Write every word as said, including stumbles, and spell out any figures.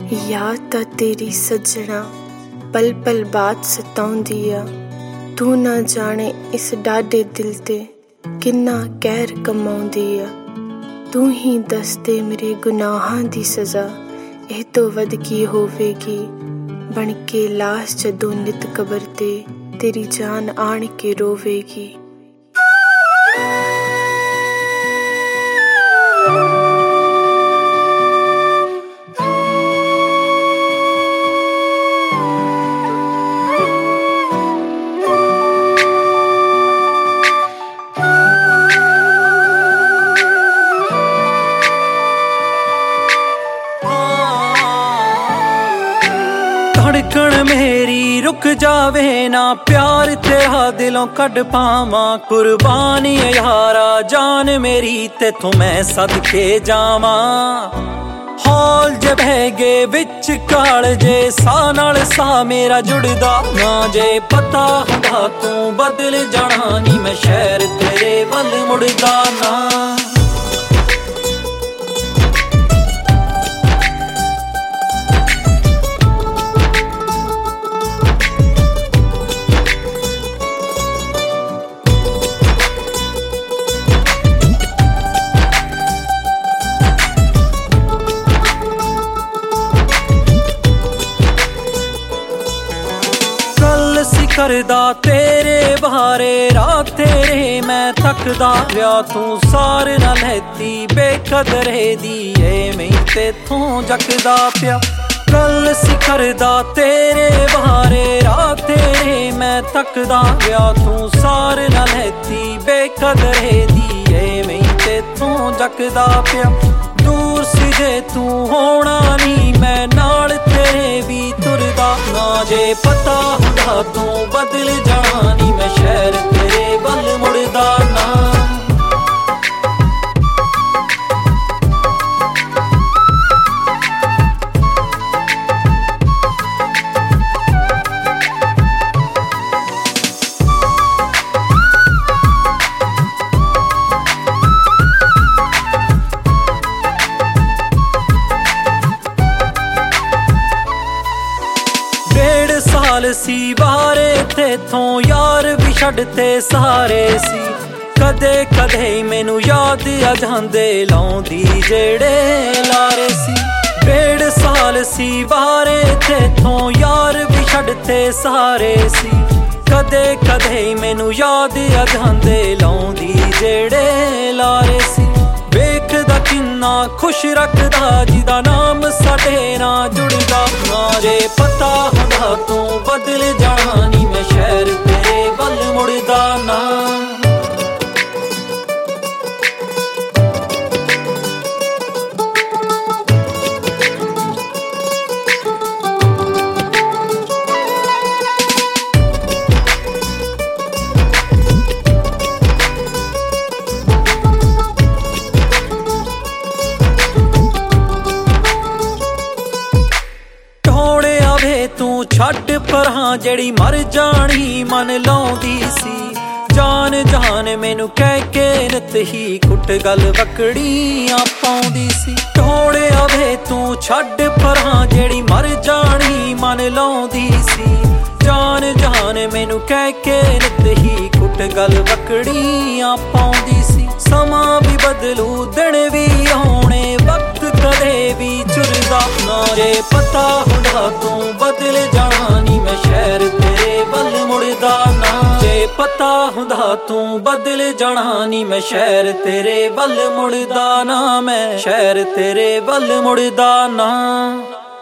याद तां तेरी सजना पल पल बात सताउंदी आ। तू ना जाने इस डाढे दिल ते किन्ना कहर कमाउंदी आ। तू ही दस दे मेरे गुनाहां दी सज़ा इह तों वध की होवेगी। बन के लाश जदों नित कबर ते तेरी जान आण के रोवेगी। धड़कन मेरी रुक जावे ना, प्यार तेरा दिलों कढ़ पावा। कुर्बानी यारा जान मेरी तेथों मैं सदके जावा। हौल जे बहगे विच काल जे सा नाल सा मेरा जुड़दा ना। जे पता हुंदा तू बदल जाना नी, मैं शहर तेरे वल मुड़दा ना। करदा तेरे बारे रात तेरे मैं थकदा रहा। तू सार ना लैती बेकदरे दी मैं तेथों जकदा पिया। गल सी करदा तेरे बारे रात तेरे मैं थकदा रहा। तू सार ना लैती बेकदरे दी मैं तेथों जकदा पिया। दूर सी जे तू होना नी मैं नाल तेरे भी तुरदा ना। जे पता हुंदा तू बदल जाना नी, मैं शहर तेरे वल मुड़दा ना। साल सी बारे तेथों यार भी छड्डते सारे सी। कदे कदे मैनू याद आ जांदे लाउंदी जेड़े लारे सी। डेढ़ साल सी बारे तेथों यार भी छड्डते सारे सी। कदे कदे मैनू याद आ जांदे लाउंदी जेड़े लारे सी। वेखदा किन्ना खुश रखदा जिदा नाम साडे नाल जुड़दा ना। जे पता हुंदा तू बदल जाना नी, मैं शहर तेरे वल मुड़दा ना। तू छड्ड परां जेड़ी मर जानी मन लाउंदी सी। जान जान मैनू कह के नित ही कुट गल वकड़ियां पाउंदी सी। ढोले आवे तू छड्ड परां जेड़ी मर जानी मन लाउंदी सी। जान जान मैनू कह के नित ही कुट गल वकड़ियां पाउंदी सी। समा भी बदलू दिन भी आउणे वक्त कदे भी चुरदा ना। जे पता हुंदा तू बदल जाना नी, मैं शहर तेरे वल मुड़दा ना। जे पता हुंदा तू बदल जाना नी, मैं शहर तेरे वल मुड़दा ना। मैं शहर तेरे वल मुड़दा ना।